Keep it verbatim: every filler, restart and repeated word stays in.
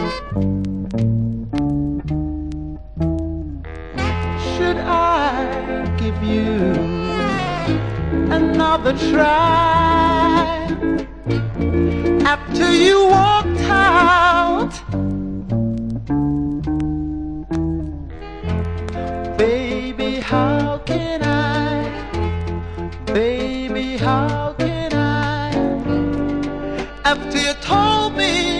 Should I give you another try after you walked out? Baby, how can I? Baby, how can I? After you told me